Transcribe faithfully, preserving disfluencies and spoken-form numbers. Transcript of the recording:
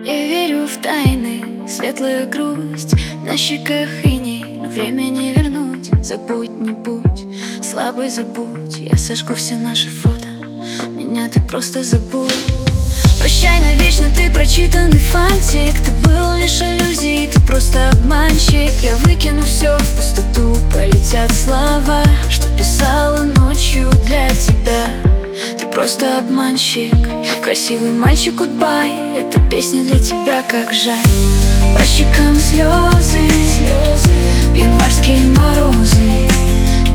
Я верю в тайны, светлая грусть на щеках иней, но время не вернуть. Забудь, не будь, слабый забудь. Я сожгу все наши фото, меня ты просто забудь. Прощай навечно, ты прочитанный фантик. Ты был лишь иллюзией, ты просто обманщик. Я выкину все в пустоту, полетят слова, что писала ночью для тебя. Ты просто обманщик, красивый мальчик, гудбай. Эта песня для тебя, как жаль. По щекам слезы, слезы, январские морозы.